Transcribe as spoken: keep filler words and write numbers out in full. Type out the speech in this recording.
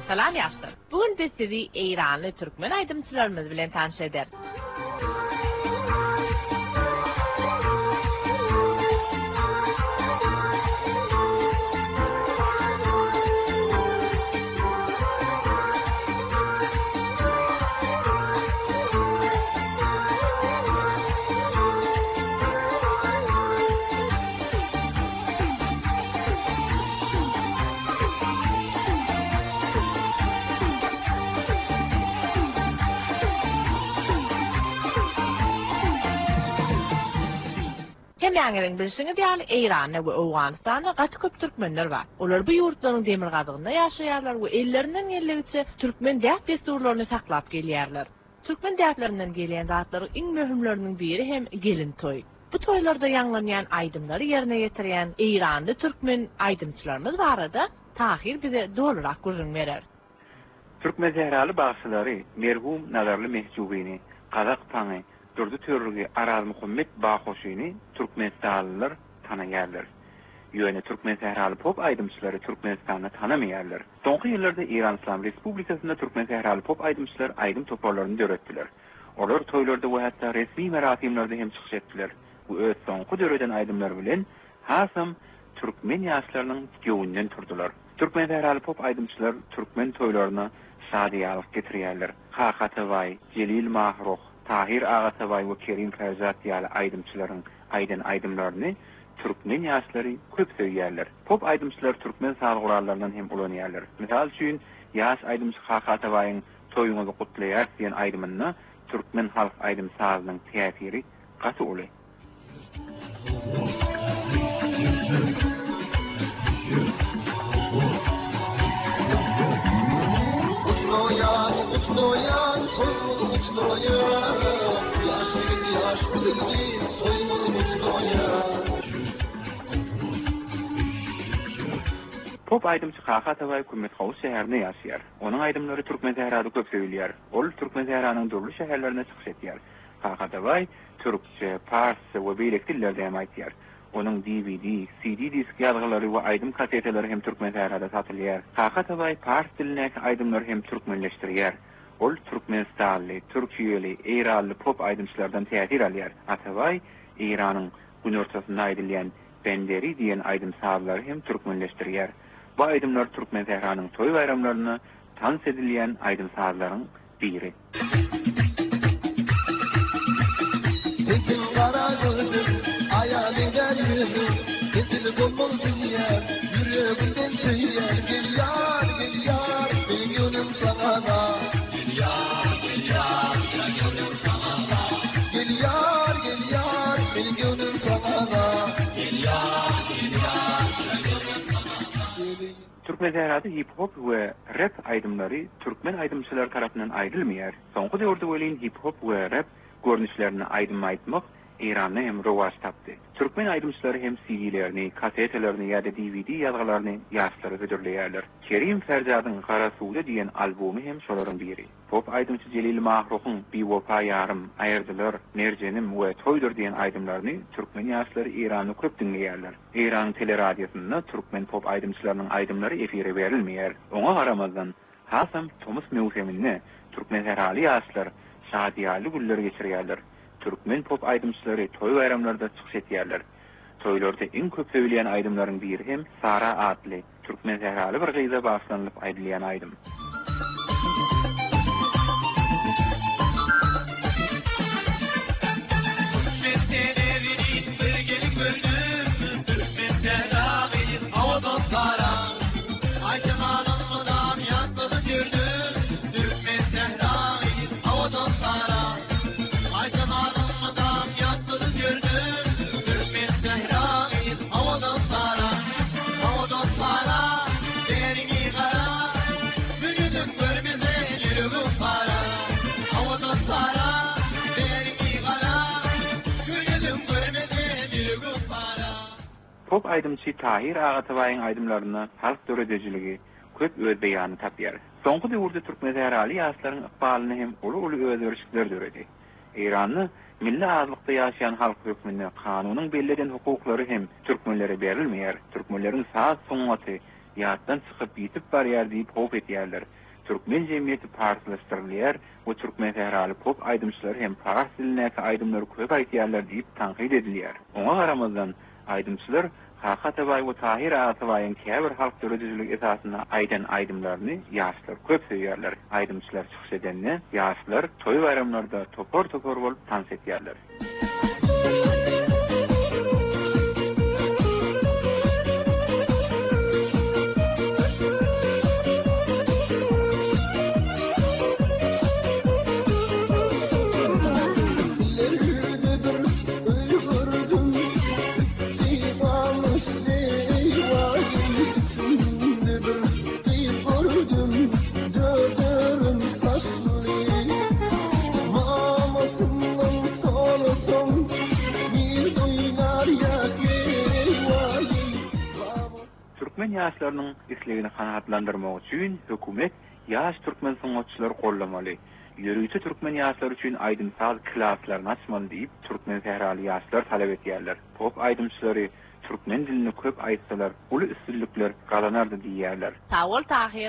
Salam yaşlar. Bugün biz sizi İranlı Türkmen aydımçılarımız bilen tanış eder. Hem ýa-ni bilşiňiz ýaly Eýranda we Awganystanda gaty köp türkmenler bar. Olar bu ýurtlaryň demir gadygynda ýaşaýarlar we ellerinden gelýärçe türkmen däp desturlaryny saklap gelýärler. Türkmen däplerinden gelýän zatlaryň iň möhümleriniň biri hem gelin toy. Bu toylarda ýanglanýan aýdymlary ýerine ýetirýän Eýranly türkmen aýdymçylarymyz barada Tahir bize dolurak gurrun berer. Türkmen zehraly bagşylary merhum Nazarly Mehjubyny, Gazak paňy Durdu Törrügi Araz Muhammed Bahoşyny Türkmenistanlylar tanaýarlar. Ýöne Türkmen zehraly pop aýdymçylary Türkmenistanda tanamaýarlar. Soňky ýyllarda İran İslam Respublikasynda Türkmen zehraly pop aýdymçylar aýdym toparlaryny döretdiler. Olar toýlarda we hatda resmi merasimlerde hem çykyş etdiler. Bu öz soňky döredän aýdymlar bilen hasam türkmen ýaşlarynyň göwünden turdular. Türkmen zehraly pop aýdymçylar türkmen toýlaryna şadyýalyk getirýärler. Hakataway, Celil Mahruh, Tahir Agataway we Kerim Ferzat ýaly aýdymçylaryň aýdan aýdymlaryny türkmen ýaşlary köp söýýärler. Pop aýdymçylar türkmen sagyrlaryndan hem ulanýarlar. Misal üçin ýaş aýdymçy Hakatawaýyň toýuny gutlaýar diýen aýdymyna türkmen halk aýdym sazynyň täsiri gaty uly. Utloyan, utloyan, soymul utloyan, yaşlı yaşlı soymul utloyan. Pop aýdymçy Hakataway Kümet Haws şäherinde ýaşaýar. Onuň aýdymlary türkmen zährady köp söýülýär. Ol türkmen zähranyň durly şäherlerine çykyş etýär. Hakataway türkçe, parsça we beýlek dillerde hem aýtýar. Onuň D V D, C D disk ýazgylary we aýdym kaseteleri hem türkmen zährada satylýar. Hakataway pars dilinäki aýdymlary hem türkmenleşdirýär. Ol Türkmenistanly, Türkiýeli, Eýranly pop aýdymçylardan täsir alýar. Ataway Eýranyň günortasynda aýdylýan Benderi diýen aýdym sahlary hem türkmenleşdirýär. Bu aýdymlar türkmen zähranyň toý bayramlaryna tans edilýän aýdym sahlaryň biri. Etil gara gözüm, aýalyňdan ýüzüm, etil gomul diýär, ýüreginden söýär, gel ýar, gel ýar, benim ýönüm sana. Gel ýar, gel ýar, benim ýönüm sana. Gel ýar, gel ýar, benim ýönüm sana. Gel ýar, gel ýar, benim ýönüm sana. Türkmen zährady hip-hop we rap aýdymlary türkmen aýdymçylar tarapyndan aýrylmaýar. Soňky döwürde welin hip-hop we rap görnüşlerini aýdym aýtmak Eýranda hem rowaj tapdy. Türkmen aýdymçylary hem C D'lerini, kasetelerini ýa-da D V D ýazgylaryny ýaşlara götürýärler. Kerim Ferzadyň Gara Suwda diýen albomy hem şolaryň biri. Pop aýdymçy Celil Mahruhyň Biwopa ýarym, Aýerdiler, Merjenim we Toýdur diýen aýdymlaryny türkmen ýaşlary Eýranda köp dinleýärler. Eýran teleradiosyna türkmen pop aýdymçylarynyň aýdymlary efire berilmeýär. Oňa garamazdan hasam Tomus Mewsemini türkmen zährali ýaşlar şadyýaly günler geçirýärler. Türkmen pop aýdymçylary toý bayramlarda çykyş etýärler. Toýlarda iň köp söýülýän aýdymlaryň biri hem Sara adly türkmen zährali bir gyza başlanyp aýdylýan aýdym. Pop aýdymçy Tahir Agatawaýyň aýdymlaryna halk döredejiligi köp öz beýany tapýar. Soňky döwürde türkmen zährali ýaşlaryň ykbalyny hem uly-uly özgörüşler döredi. Eýranyň milli azlykda ýaşaýan halk hökmünde kanunyň bellilen hukuklary hem türkmenlere berilmeýär. Türkmenleriň saat soňaty ýatdan çykyp ýitip barýar diýip hop etýärler. Türkmen jemgyýeti parçalaşdyrylýar we türkmen tähraly pop aýdymçylar hem fars dilinäki aýdymlary köp aýtýarlar diýip tanqid edilýär. Oňa garamazdan aýdymçylar Hakat Abay we Tahir Atabay'ın käbir halk döredüzlük esasyna aýdan aýdymlaryny ýaşlar köp söýýärler. Aýdymçylar çykyş edende ýaşlar toý bayramlarda topor topor bolup tans etýärler. Türkmen ýaşlarynyň islegini kanatlandyrmak üçin hökümet ýaş türkmen sanatçylary gollamaly. Ýörüýçi türkmen ýaşlary üçin aýdymsal klaslaryny açmaly diýip türkmen tähraly ýaşlar talap etýärler. Pop aýdymçylary türkmen dilini köp aýtsalar, uly üstünlükler galanardy diýýärler. Sağ ol Tahir.